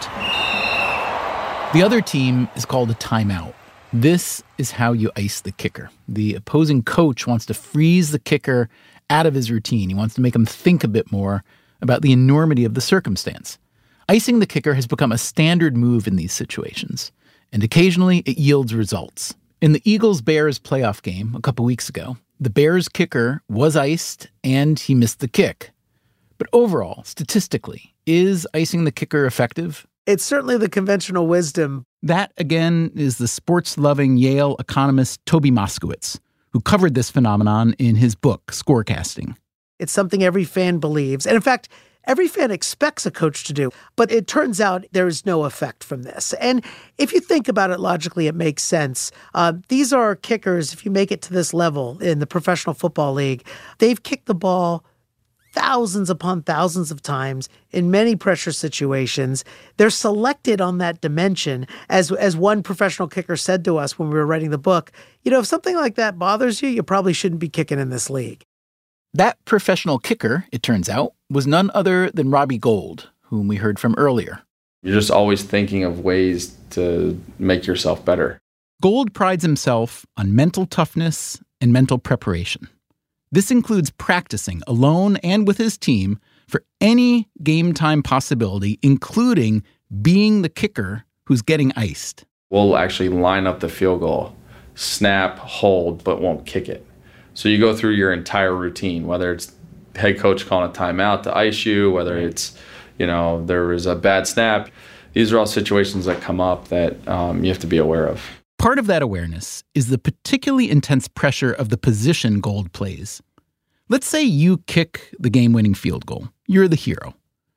S8: the other team is called a timeout. This is how you ice the kicker. The opposing coach wants to freeze the kicker out of his routine. He wants to make him think a bit more about the enormity of the circumstance. Icing the kicker has become a standard move in these situations, and occasionally it yields results. In the Eagles-Bears playoff game a couple weeks ago, the Bears kicker was iced and he missed the kick. But overall, statistically, is icing the kicker effective?
S7: It's certainly the conventional wisdom.
S8: That, again, is the sports-loving Yale economist Toby Moskowitz, who covered this phenomenon in his book, Scorecasting.
S7: It's something every fan believes. And in fact, every fan expects a coach to do. But it turns out there is no effect from this. And if you think about it logically, it makes sense. These are kickers, if you make it to this level in the Professional Football League, they've kicked the ball thousands upon thousands of times in many pressure situations. They're selected on that dimension. As one professional kicker said to us when we were writing the book, you know, if something like that bothers you, you probably shouldn't be kicking in this league.
S8: That professional kicker, it turns out, was none other than Robbie Gould, whom we heard from earlier.
S2: You're just always thinking of ways to make yourself better.
S8: Gold prides himself on mental toughness and mental preparation. This includes practicing alone and with his team for any game time possibility, including being the kicker who's getting iced.
S2: We'll actually line up the field goal, snap, hold, but won't kick it. So you go through your entire routine, whether it's head coach calling a timeout to ice you, whether it's, there was a bad snap. These are all situations that come up that you have to be aware of.
S8: Part of that awareness is the particularly intense pressure of the position Gold plays. Let's say you kick the game-winning field goal. You're the hero.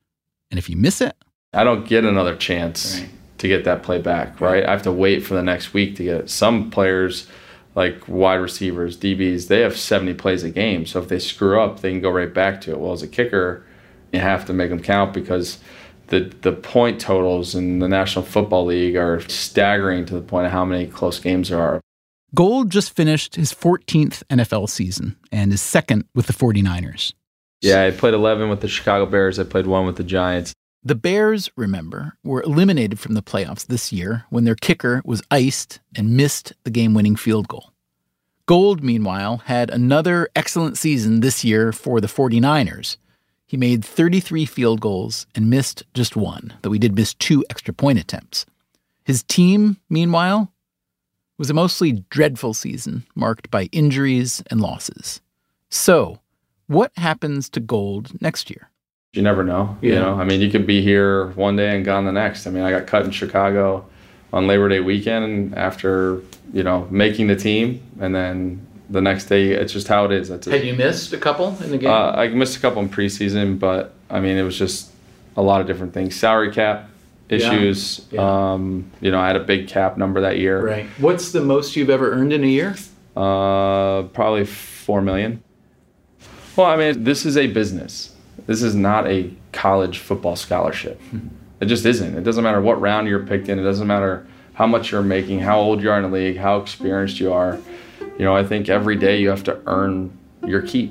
S8: And if you miss it,
S2: I don't get another chance to get that play back, right? I have to wait for the next week to get it. Some players, like wide receivers, DBs, they have 70 plays a game. So if they screw up, they can go right back to it. Well, as a kicker, you have to make them count because the point totals in the National Football League are staggering to the point of how many close games there are.
S8: Gold just finished his 14th NFL season and is second with the 49ers.
S2: Yeah, I played 11 with the Chicago Bears. I played 1 with the Giants.
S8: The Bears, remember, were eliminated from the playoffs this year when their kicker was iced and missed the game-winning field goal. Gold, meanwhile, had another excellent season this year for the 49ers. He made 33 field goals and missed just 1, though he did miss 2 extra point attempts. His team, meanwhile, was a mostly dreadful season marked by injuries and losses. So, what happens to Gold next year?
S2: You never know. I mean, you could be here one day and gone the next. I mean, I got cut in Chicago on Labor Day weekend after, making the team. And then the next day, it's just how it is. That's it.
S8: Had you missed a couple in the game?
S2: I missed a couple in preseason, but, I mean, it was just a lot of different things. Salary cap issues. Yeah. I had a big cap number that year.
S8: Right. What's the most you've ever earned in a year?
S2: Probably $4 million. Well, I mean, this is a business. This is not a college football scholarship. It just isn't. It doesn't matter what round you're picked in. It doesn't matter how much you're making, how old you are in the league, how experienced you are. I think every day you have to earn your keep.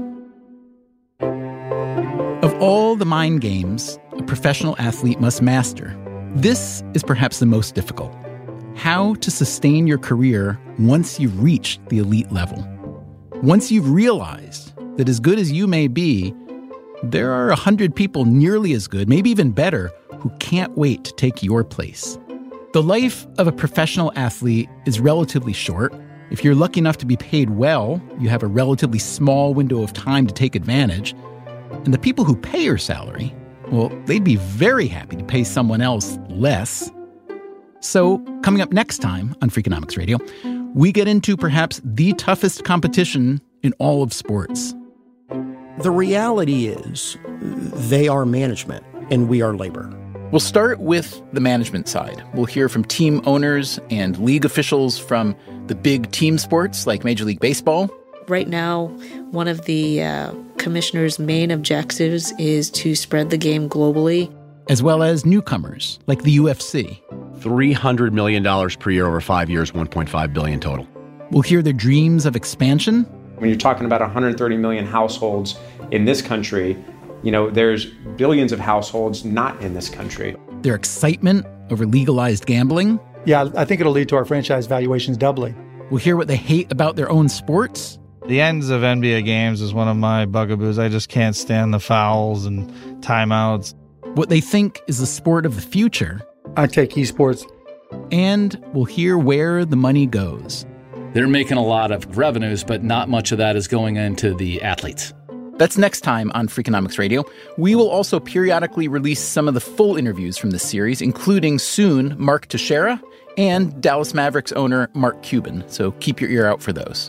S8: Of all the mind games a professional athlete must master, this is perhaps the most difficult. How to sustain your career once you've reached the elite level. Once you've realized that as good as you may be, there are 100 people nearly as good, maybe even better, who can't wait to take your place. The life of a professional athlete is relatively short. If you're lucky enough to be paid well, you have a relatively small window of time to take advantage. And the people who pay your salary, well, they'd be very happy to pay someone else less. So, coming up next time on Freakonomics Radio, we get into perhaps the toughest competition in all of sports.
S3: The reality is they are management and we are labor.
S8: We'll start with the management side. We'll hear from team owners and league officials from the big team sports like Major League Baseball.
S22: Right now, one of the commissioner's main objectives is to spread the game globally.
S8: As well as newcomers like the UFC.
S23: $300 million per year over 5 years, $1.5 billion total.
S8: We'll hear their dreams of expansion.
S24: When you're talking about 130 million households in this country, there's billions of households not in this country.
S8: Their excitement over legalized gambling.
S25: Yeah, I think it'll lead to our franchise valuations doubling.
S8: We'll hear what they hate about their own sports.
S26: The ends of NBA games is one of my bugaboos. I just can't stand the fouls and timeouts.
S8: What they think is the sport of the future.
S25: I take esports.
S8: And we'll hear where the money goes.
S11: They're making a lot of revenues, but not much of that is going into the athletes.
S8: That's next time on Freakonomics Radio. We will also periodically release some of the full interviews from this series, including soon Mark Teixeira and Dallas Mavericks owner Mark Cuban. So keep your ear out for those.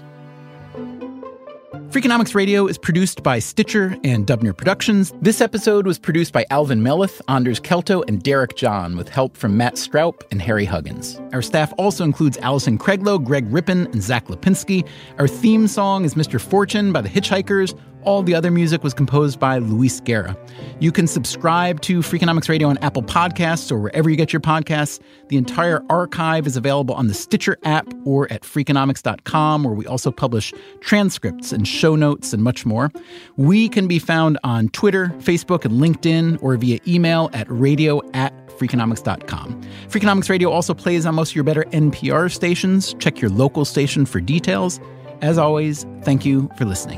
S8: Freakonomics Radio is produced by Stitcher and Dubner Productions. This episode was produced by Alvin Melleth, Anders Kelto, and Derek John, with help from Matt Stroup and Harry Huggins. Our staff also includes Allison Craiglow, Greg Rippin, and Zach Lipinski. Our theme song is Mr. Fortune by the Hitchhikers. All the other music was composed by Luis Guerra. You can subscribe to Freakonomics Radio on Apple Podcasts or wherever you get your podcasts. The entire archive is available on the Stitcher app or at Freakonomics.com, where we also publish transcripts and show notes and much more. We can be found on Twitter, Facebook, and LinkedIn, or via email at radio@freakonomics.com. Freakonomics.com. Freakonomics Radio also plays on most of your better NPR stations. Check your local station for details. As always, thank you for listening.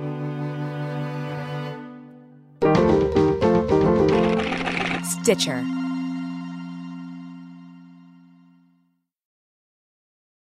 S4: Stitcher.